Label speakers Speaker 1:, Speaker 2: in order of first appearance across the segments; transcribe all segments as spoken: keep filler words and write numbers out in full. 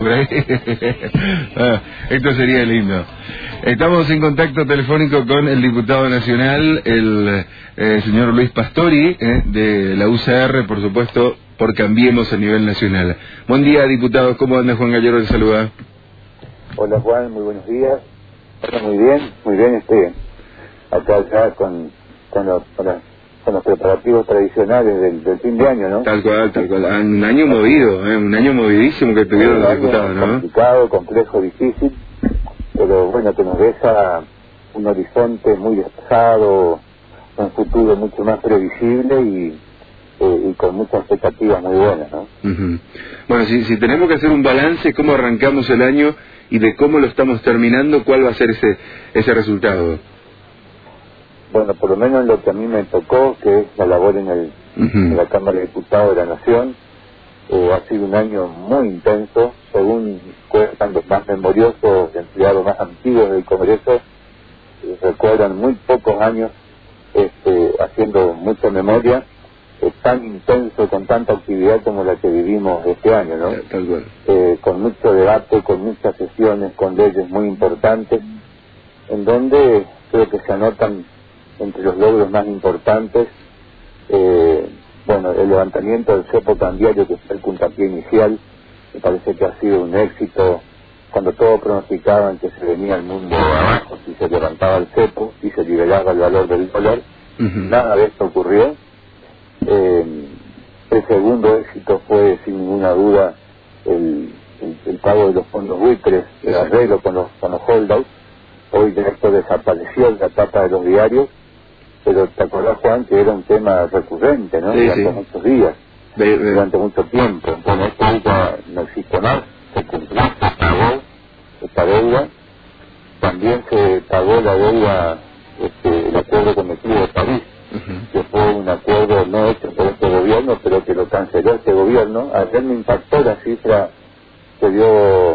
Speaker 1: Ah, esto sería lindo. Estamos en contacto telefónico con el diputado nacional, el eh, señor Luis Pastori, eh, de la U C R, por supuesto, por Cambiemos a nivel nacional. Buen día, diputado. ¿Cómo anda? Juan Gallero te saluda.
Speaker 2: Hola, Juan, muy buenos días. Hola, muy bien, muy bien, este, acá ya con, con, los, con, los, con los preparativos tradicionales del, del fin de año, ¿no?
Speaker 1: Tal cual, tal cual. Un año movido, eh, un año movidísimo que tuvieron los diputados, ¿no?
Speaker 2: Complicado, complejo, difícil, pero bueno, que nos deja un horizonte muy despejado, un futuro mucho más previsible y, eh, y con muchas expectativas muy buenas, ¿no?
Speaker 1: Uh-huh. Bueno, si, si tenemos que hacer un balance, ¿cómo arrancamos el año y de cómo lo estamos terminando? ¿Cuál va a ser ese ese resultado?
Speaker 2: Bueno, por lo menos lo que a mí me tocó, que es la labor en, el, uh-huh. en la Cámara de Diputados de la Nación, eh, ha sido un año muy intenso. Según cuentan los más memoriosos, empleados más antiguos del Congreso, eh, recuerdan muy pocos años este, haciendo mucha memoria, eh, tan intenso, con tanta actividad como la que vivimos este año, ¿no?
Speaker 1: Tal cual.
Speaker 2: Eh, con mucho debate, con muchas sesiones, con leyes muy importantes, en donde creo que se anotan entre los logros más importantes, eh, bueno, el levantamiento del cepo cambiario, que fue el puntapié inicial. Me parece que ha sido un éxito, cuando todos pronosticaban que se venía el mundo abajo si se levantaba el cepo, si se liberaba el valor del dólar. Uh-huh. Nada de esto ocurrió. Eh, el segundo éxito fue, sin ninguna duda, el, el, el pago de los fondos buitres, el arreglo con los, con los holdouts. Hoy de esto desapareció de la tapa de los diarios, pero te acordás, Juan, que era un tema recurrente, ¿no?
Speaker 1: Sí,
Speaker 2: durante
Speaker 1: sí.
Speaker 2: muchos días,
Speaker 1: de, de...
Speaker 2: durante mucho tiempo. Bueno, esto ya no existe más, se cumplió, se pagó esta deuda. También se pagó la deuda, este, el acuerdo cometido de París, uh-huh. que fue un acuerdo no hecho por este gobierno, pero que lo canceló este gobierno. Ayer me impactó la cifra que dio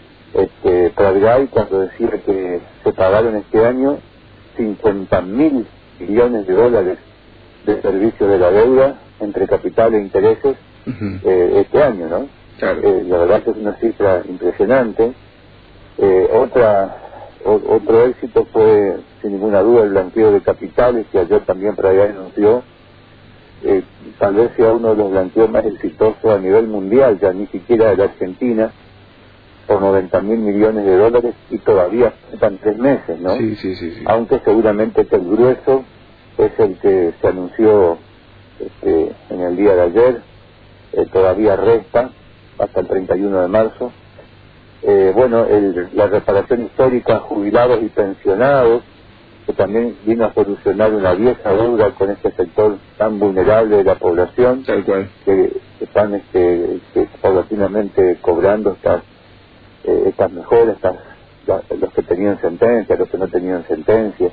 Speaker 2: este, Pradgay cuando decía que se pagaron este año cincuenta mil millones de dólares de servicio de la deuda entre capital e intereses, uh-huh. eh, este año, ¿no?
Speaker 1: Claro.
Speaker 2: Eh, la verdad que es una cifra impresionante. Eh, otra o, otro éxito fue, sin ninguna duda, el blanqueo de capitales, que ayer también Pradgay anunció. Eh, tal vez sea uno de los blanqueos más exitosos a nivel mundial, ya ni siquiera de la Argentina, por noventa mil millones de dólares, y todavía faltan tres meses, ¿no?
Speaker 1: Sí, sí, sí, sí.
Speaker 2: Aunque seguramente que el grueso es el que se anunció este, en el día de ayer, eh, todavía resta hasta el treinta y uno de marzo. Eh, bueno, el, la reparación histórica a jubilados y pensionados, que también vino a solucionar una vieja deuda con este sector tan vulnerable de la población,
Speaker 1: tal cual,
Speaker 2: que, que están este, que paulatinamente cobrando estas eh, estas mejoras, estas, la, los que tenían sentencia, los que no tenían sentencia.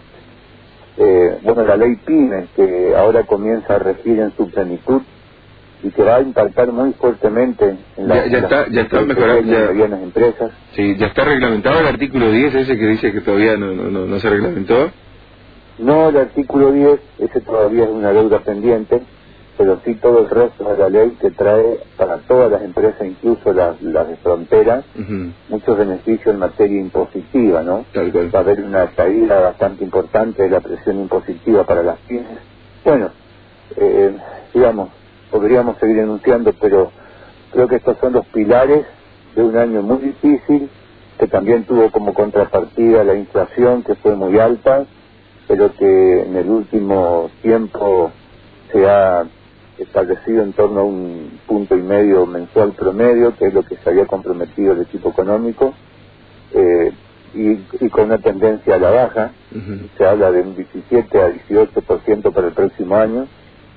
Speaker 2: Eh, bueno, la ley PYME, que ahora comienza a regir en su plenitud y que va a impactar muy fuertemente en, la,
Speaker 1: ya, ya
Speaker 2: en
Speaker 1: está,
Speaker 2: las
Speaker 1: ya está mejorando, ya,
Speaker 2: medianas empresas.
Speaker 1: Sí, ya está reglamentado el artículo diez, ese que dice que todavía no, no, no, no se reglamentó.
Speaker 2: No, el artículo diez, ese todavía es una deuda pendiente, pero sí todo el resto de la ley que trae para todas las empresas, incluso las, las de frontera, uh-huh. muchos beneficios en materia impositiva, ¿no?
Speaker 1: Tal cual.
Speaker 2: Va a haber una caída bastante importante de la presión impositiva para las pymes. Bueno, eh, digamos, podríamos seguir enunciando, pero creo que estos son los pilares de un año muy difícil, que también tuvo como contrapartida la inflación, que fue muy alta, pero que en el último tiempo se ha establecido en torno a un punto y medio mensual promedio, que es lo que se había comprometido el equipo económico, eh, y, y con una tendencia a la baja. Uh-huh. Se habla de un diecisiete a dieciocho por ciento para el próximo año.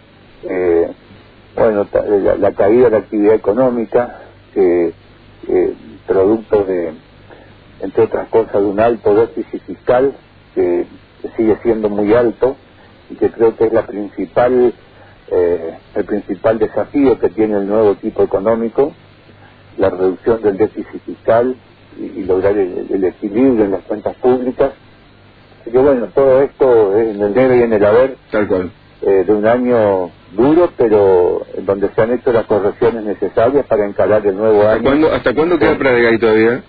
Speaker 2: Eh, bueno, la, la caída de la actividad económica, que eh, producto de, entre otras cosas, de un alto déficit fiscal, que, que sigue siendo muy alto, y que creo que es la principal eh, el principal desafío que tiene el nuevo equipo económico, la reducción del déficit fiscal y, y lograr el, el equilibrio en las cuentas públicas. Así que bueno, todo esto es en el debe y en el haber.
Speaker 1: Tal cual.
Speaker 2: eh, de un año duro, pero donde se han hecho las correcciones necesarias para encarar el nuevo
Speaker 1: ¿Hasta
Speaker 2: año.
Speaker 1: cuándo, ¿Hasta cuándo queda Pradegay todavía?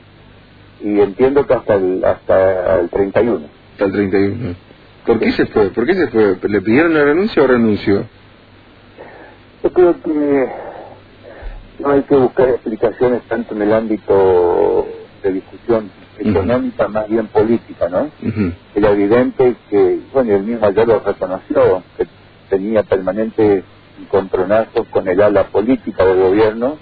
Speaker 2: Y entiendo que hasta el, hasta el treinta y uno.
Speaker 1: Hasta el treinta y uno. ¿Por qué se fue? ¿Por qué se fue? ¿Le pidieron la renuncia o renunció?
Speaker 2: Yo creo que no hay que buscar explicaciones tanto en el ámbito de discusión económica, uh-huh. más bien política, ¿no? Uh-huh. Era evidente que, bueno, él mismo ya lo reconoció, que tenía permanentes encontronazos con el ala política del gobierno,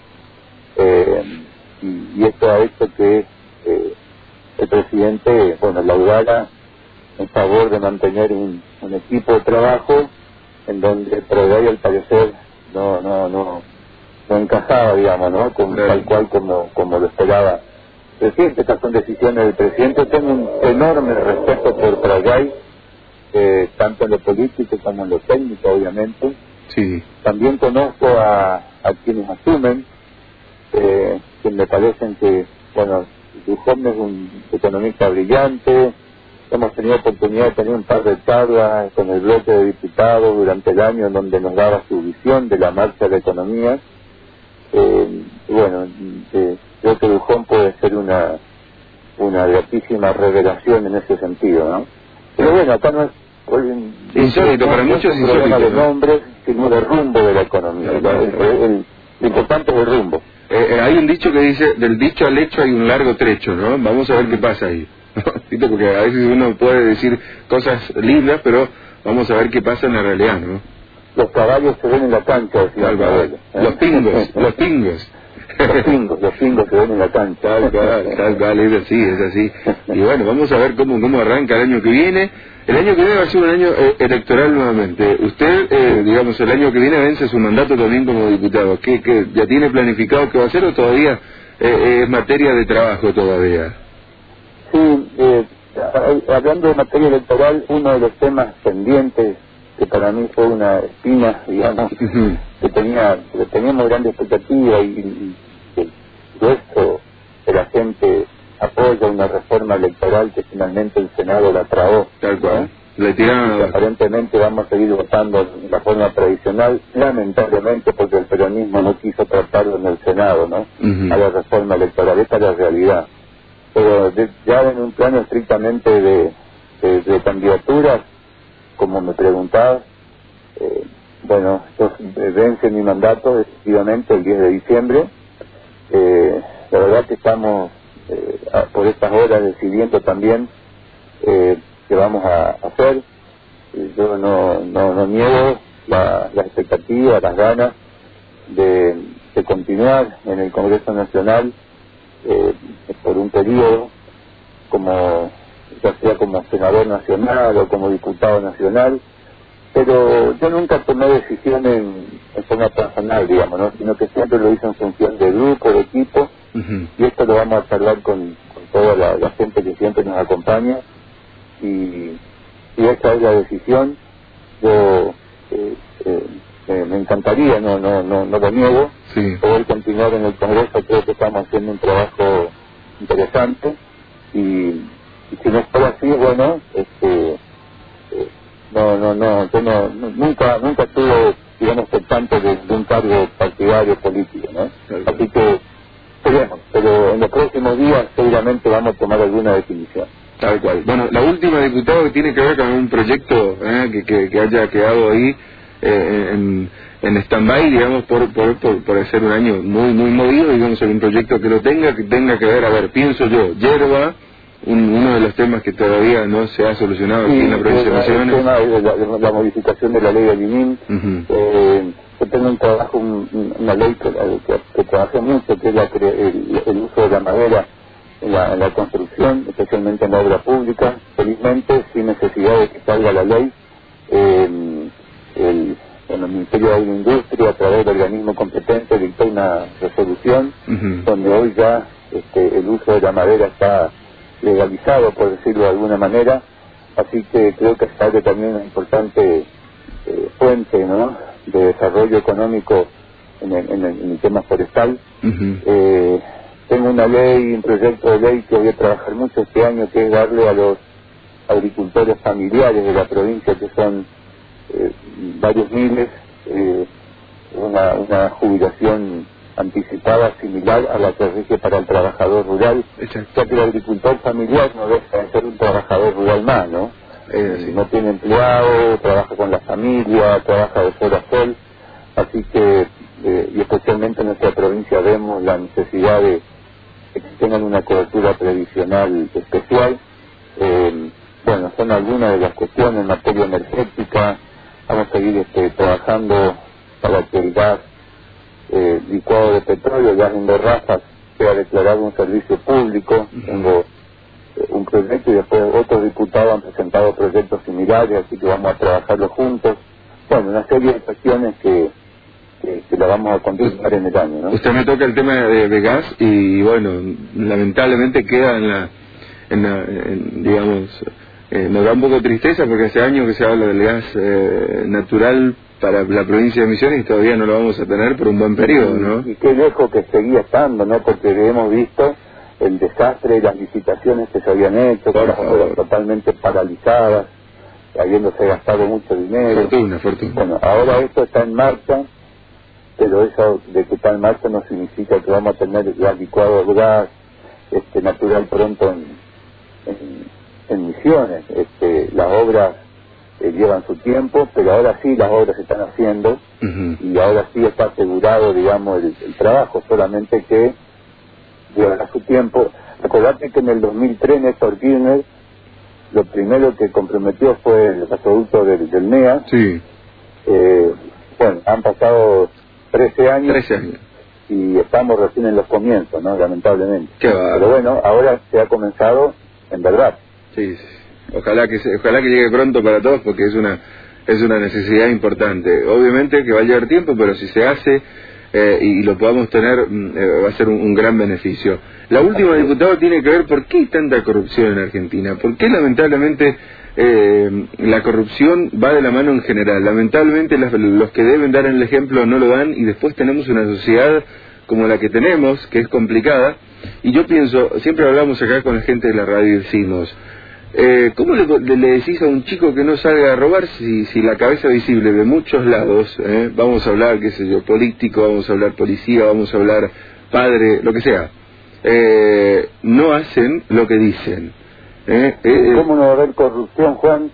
Speaker 2: eh, y, y esto ha hecho que eh, el presidente, bueno, laudara en favor de mantener un, un equipo de trabajo en donde Pradegay, al parecer, no no no no encajaba, digamos, ¿no? Con,
Speaker 1: claro.
Speaker 2: Tal cual como como lo esperaba el presidente. Estas son decisiones del presidente. Tengo un enorme respeto por Pradegay, eh, tanto en lo político como en lo técnico, obviamente.
Speaker 1: Sí.
Speaker 2: También conozco a, a quienes asumen, eh, que me parecen que, bueno, Dujovne es un economista brillante. Hemos tenido oportunidad de tener un par de charlas con el bloque de diputados durante el año en donde nos daba su visión de la marcha de la economía. Eh, bueno, eh, creo que Dujovne puede ser una una gratísima revelación en ese sentido, ¿no? Pero bueno, acá no es
Speaker 1: insólito, para muchos es
Speaker 2: un problema de
Speaker 1: ¿no?
Speaker 2: nombres, sino de rumbo de la economía. El, el, el, lo importante es el rumbo.
Speaker 1: Eh, eh, hay un dicho que dice, del dicho al hecho hay un largo trecho, ¿no? Vamos a ver qué pasa ahí. Porque a veces uno puede decir cosas lindas, pero vamos a ver qué pasa en la realidad, ¿no?
Speaker 2: Los caballos se ven en la cancha, decía
Speaker 1: el abuelo, ¿eh? Los pingos, los pingos.
Speaker 2: Los pingos, los pingos se ven en la cancha.
Speaker 1: Tal cual, tal cual, es así, es así. Y bueno, vamos a ver cómo cómo arranca el año que viene. El año que viene va a ser un año eh, electoral nuevamente. Usted, eh, digamos, el año que viene vence su mandato también como diputado. ¿Qué, qué, ¿Ya tiene planificado qué va a hacer o todavía eh, es materia de trabajo todavía?
Speaker 2: Sí, eh, hablando de materia electoral, uno de los temas pendientes que para mí fue una espina, digamos, uh-huh. que tenía que teníamos grandes expectativas y, y, y el grueso de la gente apoya una reforma electoral que finalmente el Senado la trabó.
Speaker 1: Tal cual.
Speaker 2: ¿no?
Speaker 1: Le tiraron...
Speaker 2: Aparentemente vamos a seguir votando en la forma tradicional, lamentablemente porque el peronismo no quiso tratarlo en el Senado, ¿no? Uh-huh. A la reforma electoral, esta es la realidad. Pero de, ya en un plano estrictamente de, de, de candidaturas, como me preguntaba, eh, bueno, yo vence mi mandato efectivamente el diez de diciembre. Eh, la verdad que estamos eh, a, por estas horas decidiendo también eh, qué vamos a hacer. Eh, yo no, no, no niego la, la expectativa, las ganas de, de continuar en el Congreso Nacional eh, por un periodo como ya sea como senador nacional o como diputado nacional, pero yo nunca tomé decisión en, en forma personal, digamos, ¿no? Sino que siempre lo hice en función de grupo, de equipo, uh-huh. y esto lo vamos a charlar con, con toda la, la gente que siempre nos acompaña, y, y esta es la decisión. Yo eh, eh, eh, me encantaría, no no no no lo niego, sí. poder continuar en el Congreso. Creo que estamos haciendo un trabajo interesante, y y si no fuera así, bueno, este, eh, no, no, no, yo no, no, nunca, nunca estuve, digamos, por tanto de, de un cargo partidario político, ¿no? Claro. Así que, veremos, pero en los próximos días seguramente vamos a tomar alguna definición.
Speaker 1: Tal cual. Bueno, la última, diputado, que tiene que ver con un proyecto eh, que, que, que haya quedado ahí eh, en, en stand-by, digamos, por, por, por, por ser un año muy, muy movido, digamos, un proyecto que lo tenga, que tenga que ver, a ver, pienso yo, yerba, Un, uno de los temas que todavía no se ha solucionado aquí sí, en la provincia de Misiones.
Speaker 2: El tema de la, de la modificación de la ley de Linín. Uh-huh. eh, yo tengo un trabajo, un, una ley que, que, que trabajé mucho, que es la, el, el uso de la madera en la, en la construcción, especialmente en la obra pública. Felizmente, sin necesidad de que salga la ley, eh, el, el Ministerio de Agroindustria, a través del organismo competente, dictó una resolución uh-huh. donde hoy ya este, el uso de la madera está legalizado, por decirlo de alguna manera, así que creo que es algo también una importante eh, fuente, ¿no?, de desarrollo económico en el, en el, en el tema forestal. Uh-huh. eh, tengo una ley, un proyecto de ley que voy a trabajar mucho este año, que es darle a los agricultores familiares de la provincia, que son eh, varios miles, eh, una, una jubilación anticipada similar a la que rige para el trabajador rural,
Speaker 1: Exacto.
Speaker 2: ya que el agricultor familiar no deja de ser un trabajador rural más, ¿no?
Speaker 1: Eh, sí.
Speaker 2: No tiene empleado, trabaja con la familia, trabaja de sol a sol, así que, eh, y especialmente en nuestra provincia vemos la necesidad de que tengan una cobertura previsional especial. Eh, bueno, son algunas de las cuestiones en materia energética. Vamos a seguir este, trabajando para que el gas eh, licuado de petróleo, el gas en garrafas, sea declarado un servicio público. Uh-huh. Tengo eh, un proyecto y después otros diputados han presentado proyectos similares, así que vamos a trabajarlo juntos. Bueno, una serie de cuestiones que, que, que la vamos a continuar en el año, ¿no?
Speaker 1: Usted me toca el tema de, de gas y, bueno, lamentablemente queda en la, en la en, digamos, eh, nos da un poco de tristeza porque hace años que se habla del gas eh, natural para la provincia de Misiones y todavía no lo vamos a tener por un buen periodo, ¿no?
Speaker 2: Y, y qué lejos que seguía estando, ¿no? Porque hemos visto el desastre de las licitaciones que se habían hecho, con las obras totalmente paralizadas, habiéndose gastado mucho dinero.
Speaker 1: Fortuna, fortuna.
Speaker 2: Bueno, ahora esto está en marcha, pero eso de que está en marcha no significa que vamos a tener gas licuado de gas este, natural pronto en, en, en Misiones. Este, las obras eh, llevan su tiempo, pero ahora sí las obras se están haciendo. Uh-huh. Y ahora sí está asegurado, digamos, el, el trabajo, solamente que llevará su tiempo. Acordate que en el dos mil tres Néstor Kirchner lo primero que comprometió fue el gasoducto del, del N E A.
Speaker 1: Sí.
Speaker 2: Eh, bueno, han pasado trece años.
Speaker 1: trece años.
Speaker 2: Y estamos recién en los comienzos, ¿no? Lamentablemente.
Speaker 1: Qué va.
Speaker 2: Pero bueno, ahora se ha comenzado en verdad.
Speaker 1: Sí, sí. Ojalá que se, ojalá que llegue pronto para todos porque es una es una necesidad importante. Obviamente que va a llevar tiempo, pero si se hace eh, y lo podamos tener eh, va a ser un, un gran beneficio. La última, diputado, tiene que ver por qué hay tanta corrupción en Argentina. ¿Por qué lamentablemente eh, la corrupción va de la mano en general? Lamentablemente las, los que deben dar el ejemplo no lo dan y después tenemos una sociedad como la que tenemos, que es complicada. Y yo pienso, siempre hablamos acá con la gente de la radio y decimos, eh, ¿cómo le, le, le decís a un chico que no salga a robar si, si la cabeza visible de muchos lados, eh, vamos a hablar, qué sé yo, político, vamos a hablar policía, vamos a hablar padre, lo que sea, eh, no hacen lo que dicen? Eh, eh,
Speaker 2: ¿Cómo no va a haber corrupción, Juan,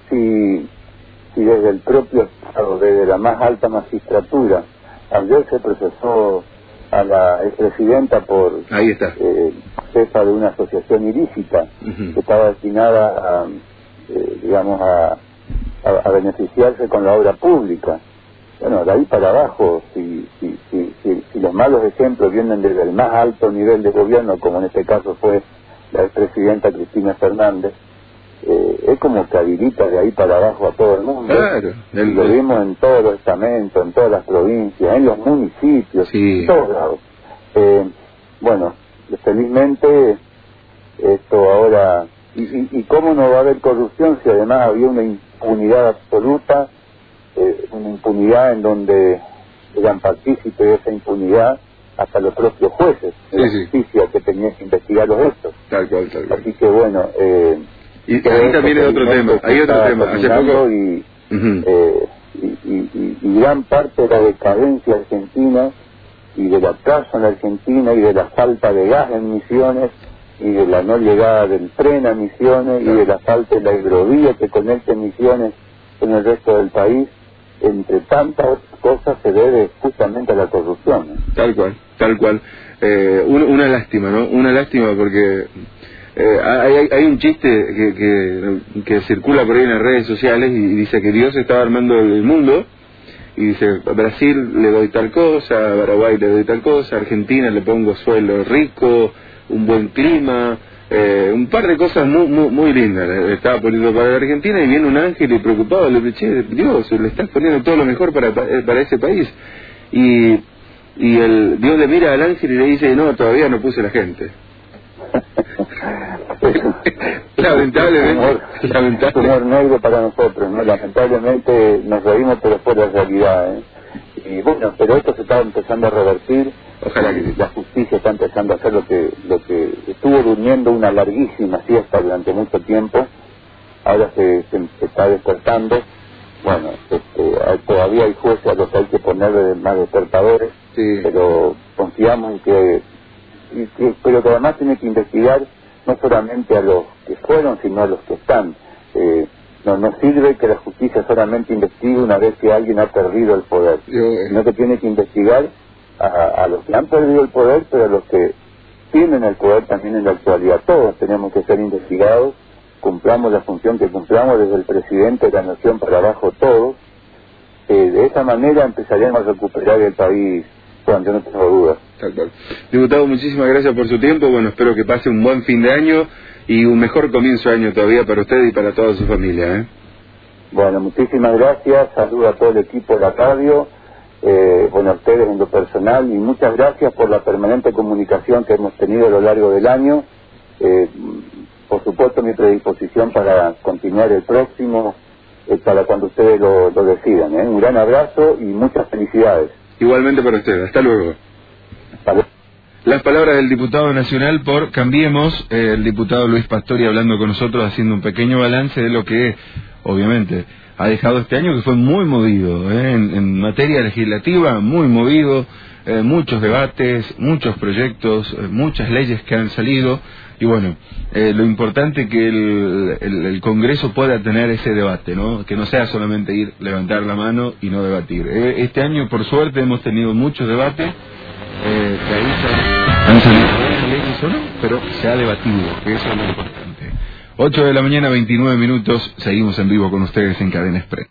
Speaker 2: si, si desde el propio Estado, desde la más alta magistratura, ayer se procesó a la expresidenta por
Speaker 1: ahí está.
Speaker 2: Eh, jefa de una asociación ilícita, uh-huh, que estaba destinada a, eh, digamos, a, a, a beneficiarse con la obra pública? Bueno, de ahí para abajo, si, si, si, si, si los malos ejemplos vienen desde el más alto nivel de gobierno, como en este caso fue la expresidenta Cristina Fernández, eh, es como que habilita de ahí para abajo a todo el mundo.
Speaker 1: Claro. El,
Speaker 2: lo vimos en todos los estamentos, en todas las provincias, en los municipios,
Speaker 1: sí,
Speaker 2: en todos lados. Eh, bueno, felizmente esto ahora... Y, y, ¿Y cómo no va a haber corrupción si además había una impunidad absoluta, eh, una impunidad en donde eran partícipes de esa impunidad hasta los propios jueces de sí, la justicia sí, que tenían que investigar los hechos?
Speaker 1: Tal cual, tal cual.
Speaker 2: Así que bueno... Eh,
Speaker 1: y ahí también hay otro tema, hay otro tema, hace poco...
Speaker 2: Y, uh-huh, eh, y, y, y gran parte de la decadencia argentina y del atraso en la Argentina y de la falta de gas en Misiones y de la no llegada del tren a Misiones, claro, y de la falta de la hidrovía que conecte Misiones con el resto del país, entre tantas otras cosas, se debe justamente a la corrupción, ¿no?
Speaker 1: Tal cual, tal cual. Eh, una, una lástima, ¿no? Una lástima porque eh, hay, hay un chiste que, que, que circula por ahí en las redes sociales y dice que Dios estaba armando el mundo y dice, a Brasil le doy tal cosa, a Paraguay le doy tal cosa, a Argentina le pongo suelo rico, un buen clima, eh, un par de cosas muy muy, muy lindas le estaba poniendo para la Argentina, y viene un ángel y preocupado le dice, che, Dios, le estás poniendo todo lo mejor para, para ese país, y, y el Dios le mira al ángel y le dice, no, todavía no puse la gente. lamentablemente, lamentablemente.
Speaker 2: Humor negro para nosotros, ¿no? Lamentablemente nos reímos, pero fue la realidad, ¿eh? Y bueno, pero esto se está empezando a revertir. Ojalá que la justicia está empezando a hacer lo que lo que estuvo durmiendo una larguísima siesta durante mucho tiempo. Ahora se, se, se está despertando bueno, este, hay, todavía hay jueces a los que hay que ponerle más despertadores,
Speaker 1: Sí.
Speaker 2: pero confiamos en que, y que, pero que además tiene que investigar no solamente a los que fueron, sino a los que están. Eh, no, no sirve que la justicia solamente investigue una vez que alguien ha perdido el poder,
Speaker 1: Yo, eh,
Speaker 2: sino que tiene que investigar a, a los que han perdido el poder, pero a los que tienen el poder también en la actualidad. Todos tenemos que ser investigados, cumplamos la función que cumplamos, desde el presidente de la nación para abajo todos. Eh, de esa manera empezaremos a recuperar el país, Juan, yo no tengo dudas.
Speaker 1: tal cual. Diputado, muchísimas gracias por su tiempo. Bueno, espero que pase un buen fin de año y un mejor comienzo de año todavía para usted y para toda su familia, ¿eh?
Speaker 2: Bueno, muchísimas gracias, saludo a todo el equipo de la radio, eh, bueno, a ustedes en lo personal, y muchas gracias por la permanente comunicación que hemos tenido a lo largo del año. Eh, por supuesto, mi predisposición para continuar el próximo, eh, para cuando ustedes lo, lo decidan, ¿eh? Un gran abrazo y muchas felicidades.
Speaker 1: Igualmente para usted. Hasta luego.
Speaker 2: Hasta luego.
Speaker 1: Las palabras del diputado nacional por Cambiemos, eh, el diputado Luis Pastori hablando con nosotros, haciendo un pequeño balance de lo que, obviamente, ha dejado este año, que fue muy movido, ¿eh? en, en materia legislativa, muy movido, eh, muchos debates, muchos proyectos, eh, muchas leyes que han salido, y bueno, eh, lo importante que el, el, el Congreso pueda tener ese debate, ¿no? Que no sea solamente ir, levantar la mano y no debatir. Eh, este año, por suerte, hemos tenido muchos debates. Eh, que ahí se han salido varias leyes o no, pero se ha debatido, que eso es lo importante. ocho de la mañana, veintinueve minutos, seguimos en vivo con ustedes en Cadena Express.